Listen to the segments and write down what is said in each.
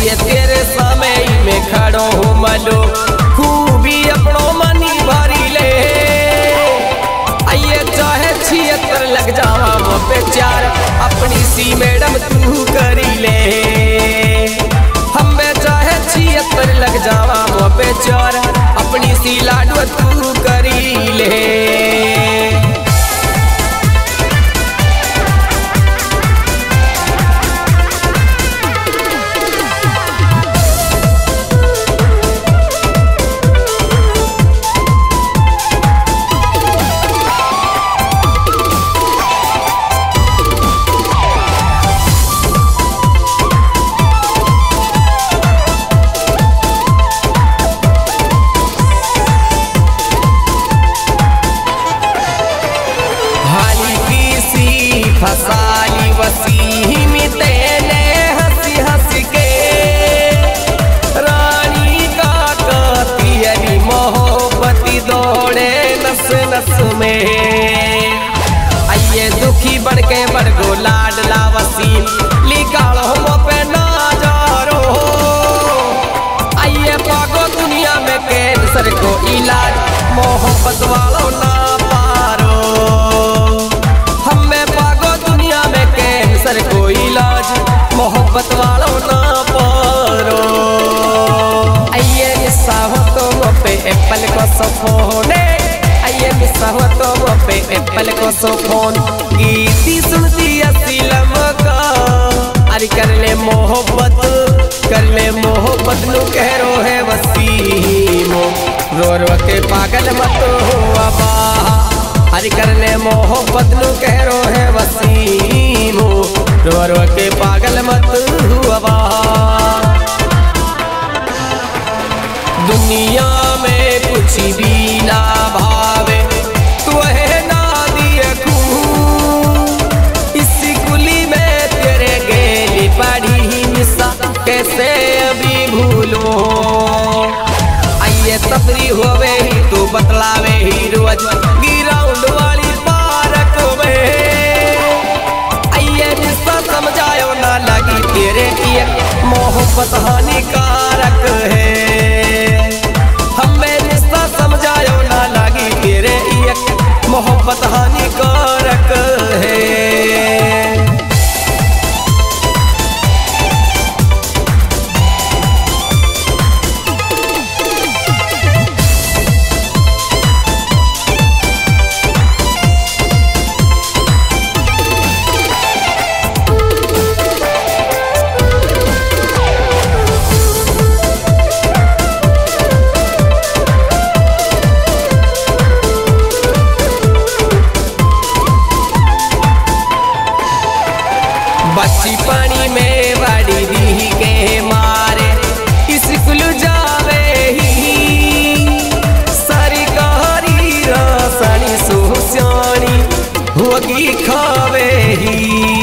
आइए तेरे सामने में खड़ो हूँ मलो खूबी अपनो मनी भरी ले। आइए चाहे 76 लग जावा वो पे 4 अपनी सी मैडम तू करी ले। हमें चाहे 76 लग जावा वो पे 4 अपनी सी लाडो तू करी ले। फसाली वसीम तेने हंसी हंस के रानी का कातियली मोहब्बती दौड़े नस नस में। आइए दुखी बढ़ के बढ़ गो लाडला वसीम लिकालो पे ना जारो। आइए पागो दुनिया में कैंसर को इलाज मोहब्बत वालों ना पारो। कैंसर को इलाज मोहब्बत वालों ना पारो। आइए निशा हो तो पे एप्पल को सोफोन। आइए निशा हो तो पे एप्पल को सोफोन। गीती सुनती असलम का अरे कर ले मोहब्बत नु कहरो है वसीमो रो रो के पागल मत हो अबा। हरि कर ले मोहब्बत नु कहरो है वसीमो रो रो के पागल मत हुआ। दुनिया में कुछ भी ना भावे तू है ना दिए इस कुली में तेरे गेली पड़ी निशा कैसे अभी भूलो। आइए तफरी होवे ही तू बतलावे ही रोज ग्राउंड वाली पार्क में। आइए निशा समझायो ना लगी तेरे की मोहब्बत हानिकारक है। हमें निशा समझायो ना लगी तेरे मोहब्बत हानिकारक है। बच्ची पानी में बाड़ी दी के मारे स्कूल जावे ही सारी कहारी रासानी सोसियानी होगी खावे ही।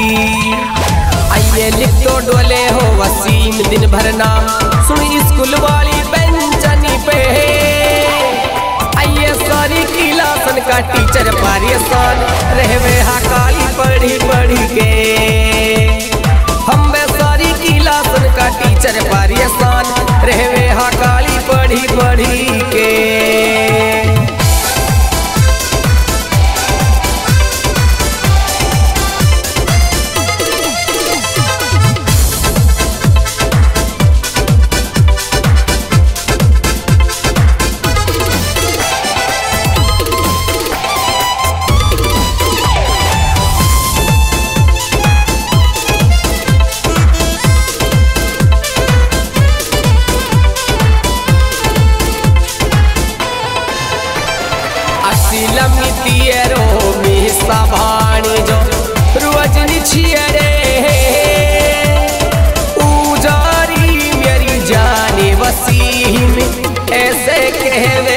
आइए लिख तो डोले हो वसीम दिन भर नाम सुनी स्कूल वाली बेंचनी पे। आइए सारी क्लासन का टीचर परेशान रहवे हा काली पढ़ी पढ़ी के। हम सारी क्लासन का टीचर परेशान रहवे हा काली पढ़ी पढ़ी के। भाणी जो रोज निछियरे उजारी मेरी जाने वसीम ऐसे कहवे।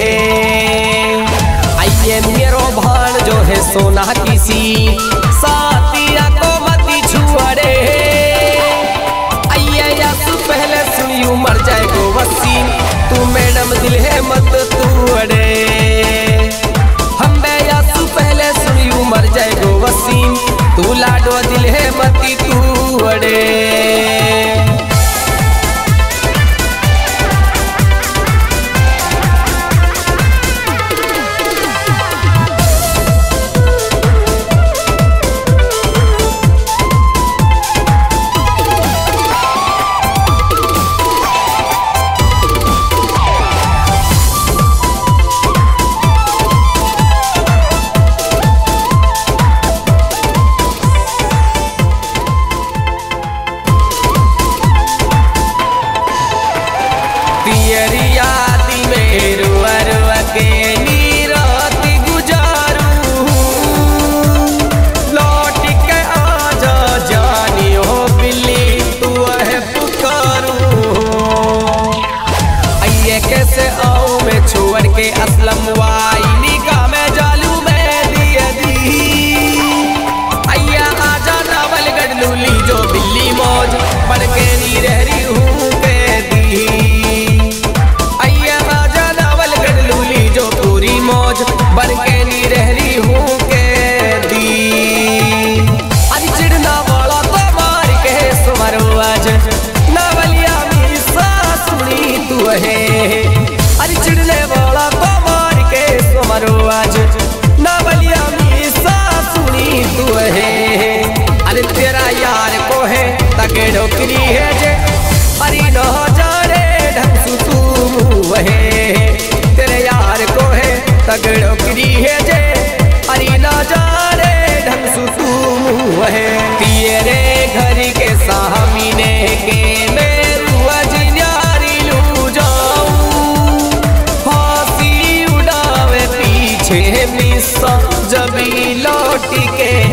आइए मेरो भाण जो है सोना किसी साथिया को मती छुअरे। आइए यासु पहले सुनियो मर जाए गो वसीम तू मैडम दिल है मत तू अड़े। पहले सुनियो मर जाए गो वसीम तू लाडो दिल है मती तू अड़े।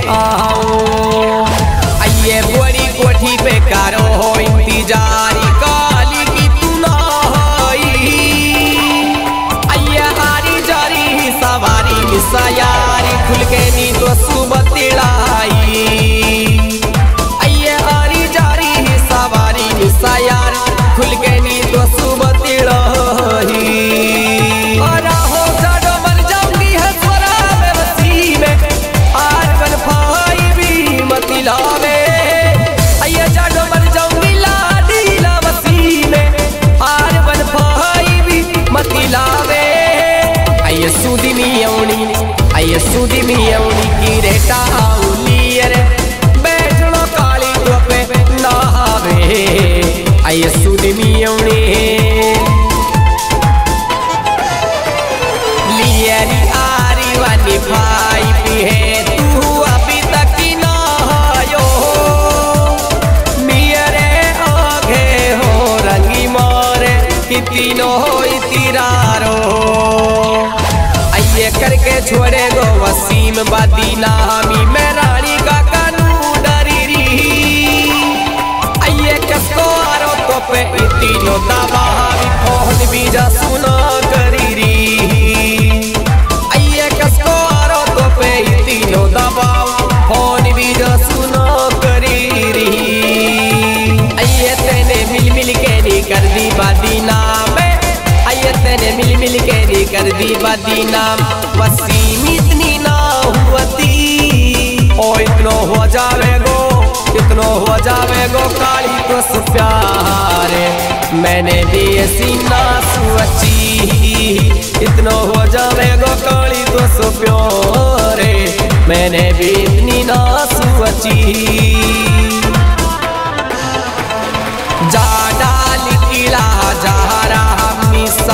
आओ। आइए बड़ी कोठी पे करो हो इंतजारी काली की तू ना होई। आइए आरी जारी सवारी मिसायारी खुल के नी तो सुबह तिड़ाई। आइए आरी जारी सवारी मिसायारी खुल के नी तो सुबह तिड़ाई। आइए सुधी मियौनी की रेटा आउलियर बैठनो काली तो पे नहावे। आइए सुधी मियौनी लियरी आरी वानी भाई भी है तू अभी तक ही ना आयो। मियरे आगे हो रंगी मारे कितनो हो इतिरारो। आइए करके छोड़े गो वसीम बादी नामी मैं रानी का कानू डरी री। आइए कसको आरो तो पे इतनो दबा फोन भी जा सुना करी री। आइए कसको आरो तो पे इतनो दबाओ फोन भी जा सुना करी री। आइए तेने मिल मिल के नी कर दी बादी नाम। आइए तेने मिल मिल के नी कर दी बादी नाम। वसीम इतनी ना हुआती ओ इतनो हो जावेगो इतनो हो जावेगो काली तो सु प्यार मैंने भी ऐसी ना सुअची। इतनो हो जावेगो काली तो सु प्यार मैंने भी इतनी ना सुअची। जा डाल किला जा रहा मिसा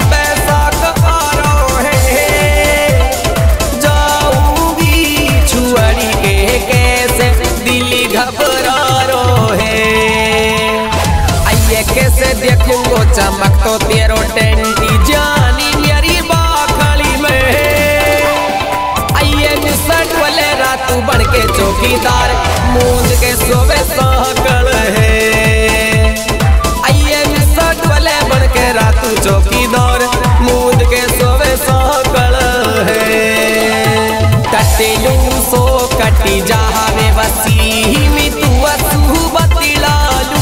कैसे देखूंगो चमक तो तेरो टेंटी जानी मेरी बाखली में। आइए निसट वाले रातू बन के चौकीदार मूंद के सोवे सहकल है। आइए निसट वाले बन के रातू चौकीदार मूंद के सोवे सहकल है। कटेलू सो कटी जावे वसी में तू असू बतिलालू।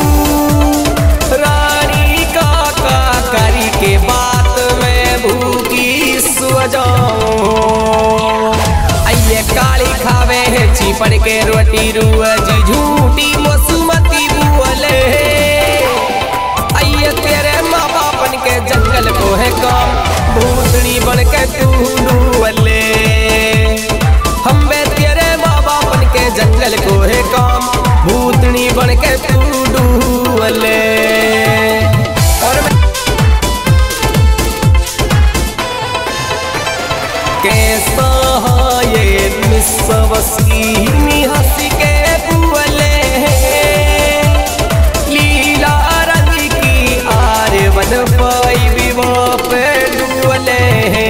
रानी काका करी के बात में भूखी सो जाऊं। आइए काली खावे है चिपड़ के रोटी रुअजी झूठी मसुमती बुअले। आइए तेरे माँ बापन के जंगल को है काम भूतड़ी बन के तू डुअले। हम बे तेरे माँ बापन के जंगल को है काम भूतनी बन के तू डुअले। कैसा ये मिसवसी हंसी के बुअले। लीला रंग की आर बन पाई विवाह पे डुअले।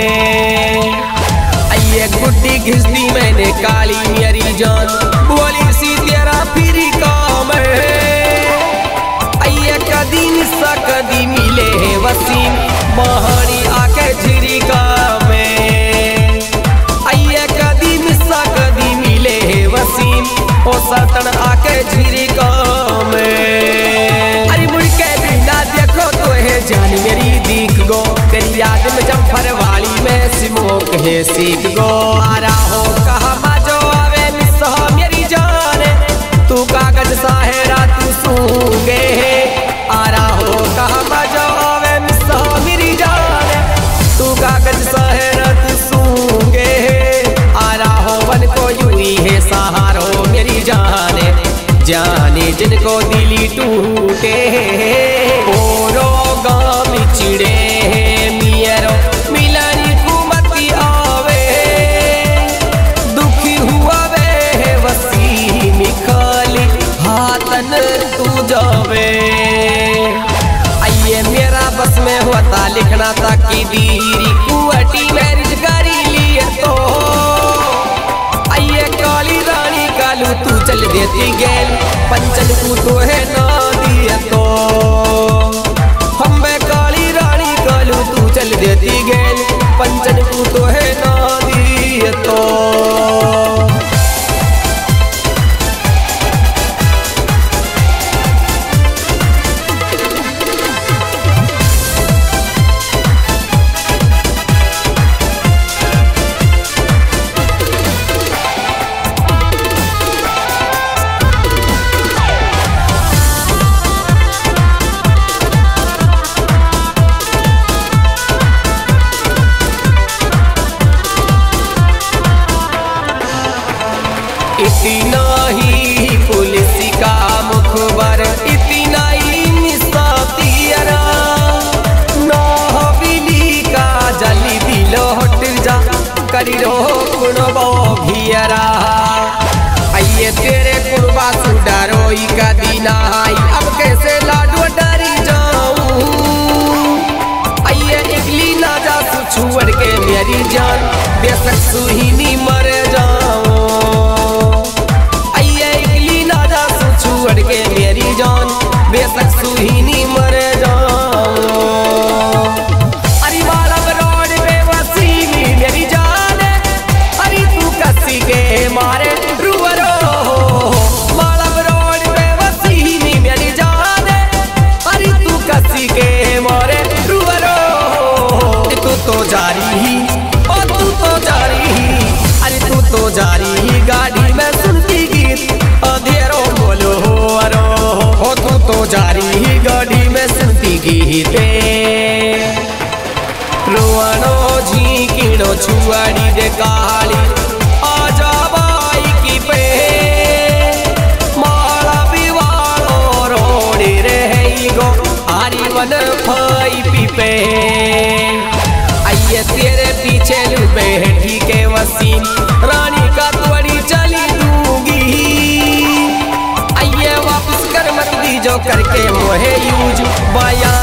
आइए गुड्डी घिसदी मैंने काली मेरी जान बोली सी तेरा फिर काम है। आइए कदी निस्सा कदी मिले है वसीम महानी आके झिरिका में। आइए कदी निस्सा कदी मिले है वसीम ओ सतन आके झिरिका में। अरे मुड़ के बिना देखो तो है जान मेरी दीख गो तेरी याद में जम्फर वाली में सिमोक है सीख गो। आ रहा हो कहा माजो आवे मिस्सा मेरी जान तू कागज साहेरा तू सूंगे। आ रहा हो कहा माजो आवे मिस्सा मेरी जान तू कागज साहेरा तू सूंगे। आ रहा हो वन को यूं है सहारो मेरी जाने जाने जिनको दिली टूटे। ओरो गाम चिड़े मियरो मिलनी कुमती आवे दुखी हुआ वे वसी मिखाली हाथन तू जावे। आइए मेरा बस में होता लिखना था कि दीरी कुआटी मैरिज करी लिए तो। आइए काली देती गेल पंचन को तो है ना दिया तो हम काली रानी कालू तू चल देती गेल पंचन को तो है ना दिया तो इतना ही पुलिस का मुखबर इतना ही मिसातियरा ना हवेली का जली दिलो हट जा करी रो कुणबो भियरा आइए तेरे कुर्बा सुडरोई का दीना आई अब कैसे लाडू डरी जाऊं आइए इगली ना जा छुड़ के मेरी जान बेशक सुहीनी मर जाऊं के मेरी जान बेशक सुहीनी मर जाऊं अरे वाला रोड पे वसीमी मेरी जान अरे तू कसी के मारे रुवरो वाला रोड पे वसीमी मेरी जान अरे तू कसी के मारे रुवरो तू तो जारी ही और तू तो जारी ही अरे तू तो जारी ही गाड़ी में सुनती गीत अंधेरों बोलो हो तू तो जारी ही गाड़ी में सुनती गीते रोवनो झीकिनो छुआड़ी दे काली आजा बाई की पे माला बिवालो रोड़ी रहे गो आरी वन फाई पीपे आइए तेरे पीछे लुपे ठीक है वसीम रानी का त्वड़ी चली दूंगी आइए वापस कर मत दी जो करके मोहे यूज बाया